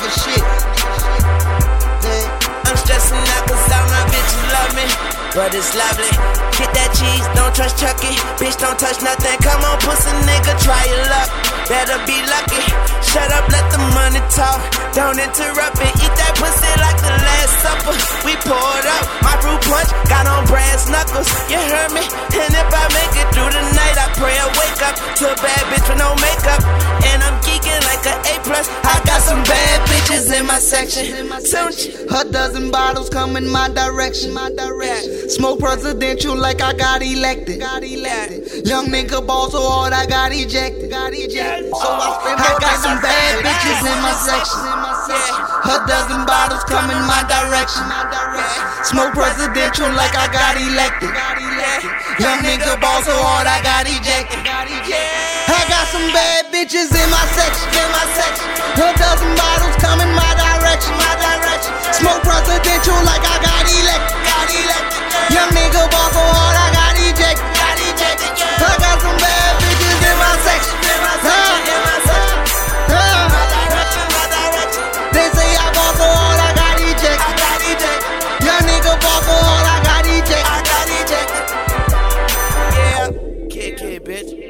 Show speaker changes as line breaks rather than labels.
nigga shit.
I'm stressing out cause all my bitches love me, but it's lovely. Get that cheese, don't trust Chucky. Bitch, don't touch nothing. Come on, pussy nigga, try your luck. Better be lucky. Shut up, let the money talk. Don't interrupt it. Eat that pussy like the Last Supper. We poured up my fruit punch, got on brass knuckles. You heard me? And if I make it through the night, I pray I wake up to a bad bitch with no makeup. And I'm geeking like an A+. I got some bad bitches in my section.
A dozen bottles come in my direction. Smoke presidential like I got elected. Young nigga ball so hard I got ejected. So I got some bad bitches in my section. A dozen bottles come in my direction. Smoke presidential like I got elected. Young nigga ball so hard I got ejected. I got some bad bitches in my section. A dozen bottles come in my direction. Smoke presidential like I got elected. Young nigga ball so hard I got ejected. I got some bad bitches in my section. They say I ball so hard I got ejected. Young nigga ball so hard I got ejected.
Yeah, kid, bitch.